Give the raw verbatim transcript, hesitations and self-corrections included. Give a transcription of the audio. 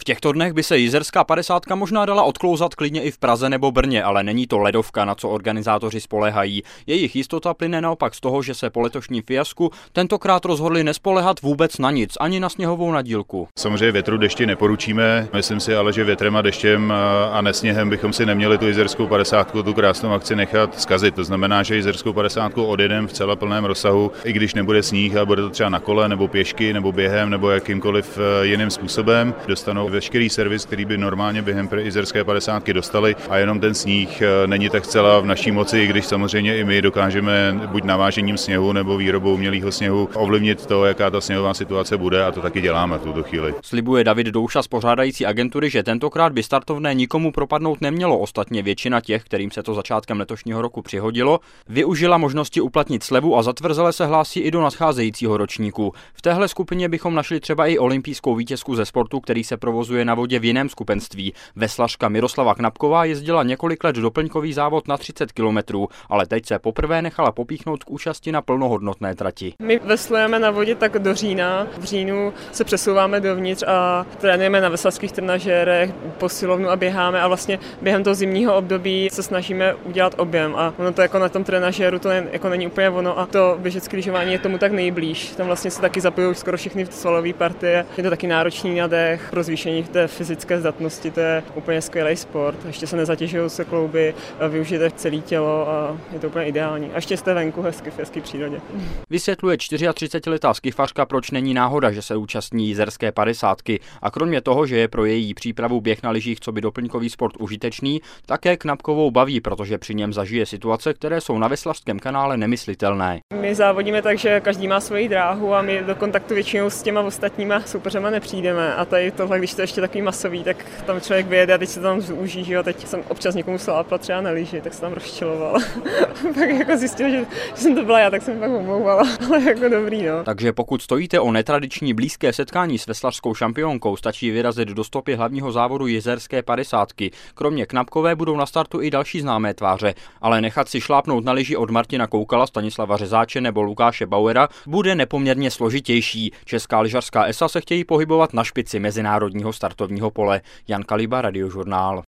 těchto dnech by se jizerská padesátka možná dala odklouzat klidně i v Praze nebo Brně, ale není to ledovka, na co organizátoři spoléhají. Jejich jistota plyne naopak z toho, že se po letošním fiasku tentokrát rozhodli nespoléhat vůbec na nic, ani na sněhovou nadílku. Samozřejmě větru dešti neporučíme, myslím si ale, že větrem a deštěm a nesněhem bychom si neměli tu jizerskou padesátku, tu krásnou akci nechat zkazit. To znamená, že jizerskou padesátku odjedeme v celé plném rozsahu, i když nebude sníh a bude to třeba na kole nebo pěšky nebo během nebo jakýmkoliv jiným způsobem. Dostanou veškerý servis, který by normálně během jizerské padesátky dostali, a jenom ten sníh není tak zcela v naší moci, i když samozřejmě i my dokážeme buď navážením sněhu nebo výrobou umělého sněhu ovlivnit to, jaká ta sněhová situace bude, a to taky děláme v tuto chvíli. Slibuje David Douša z pořádající agentury, že tentokrát by startovné nikomu propadnout nemělo. Ostatně většina těch, kterým se to začátkem letošního roku přihodilo, využila možnosti uplatnit slevu a zatvrzele se hlásí i do nadcházejícího ročníku. V téhle skupině bychom našli třeba i olympijskou vítězku ze sportu, který se provozuje na vodě v jiném skupenství. Veslařka Miroslava Knapková jezdila několik let doplňkový závod na třicet kilometrů, ale teď se poprvé nechala popíchnout k účasti na plnohodnotné trati. My veslujeme na vodě tak do října. V říjnu se přesouváme dovnitř a trénujeme na veslařských trenažérech, posilovnu a běháme, a vlastně během toho zimního období se snažíme udělat objem, a ono to jako na tom trenažéru to jen, jako není úplně ono, a to běžecké lyžování je tomu tak nejblíž. Tam vlastně se taky zapojují skoro všechny svalové partie. Je to taky náročný na dech pro zvýšení té fyzické zdatnosti, to je úplně skvělý sport. Ještě se nezatěžují se klouby, využijete celé tělo a je to úplně ideální. A ještě jste venku hezky v hezké přírodě. Vysvětluje čtyřiatřicetiletá skifařka, proč není náhoda, že se účastní jizerské padesátky, a kromě toho, že je pro její přípravu běh na lyžích coby doplňkový sport užitečný, také Knapkovou baví, protože při něm zažije situace, které jsou na veslařském kanále nemyslitelné. My závodíme tak, že každý má svoji dráhu a my do kontaktu většinou s těma ostatníma soupeřema nepřijdeme, a tady tohle, když to je ještě takový masový, tak tam člověk vyjede a teď se tam zúží, že jo, teď jsem občas někomu slápla třeba na lyži, tak se tam rozčilovala. Pak jako zjistil, že, že jsem to byla já, tak jsem pak omlouvala, ale jako dobrý, no. Takže pokud stojíte o netradiční blízké setkání s veslařskou šampionkou, stačí vyrazit do stopy hlavního závodu jizerské padesátky. Kromě Knapkové budou na startu i další známé tváře, ale nechat si šlápnout na lyži od Martina Koukala, Stanislava Řezáče nebo Lukáše Bauera bude nepoměrně složitější. Česká lyžařská esa se chtějí pohybovat na špici mezinárodního startovního pole. Jan Kaliba, Radiožurnál.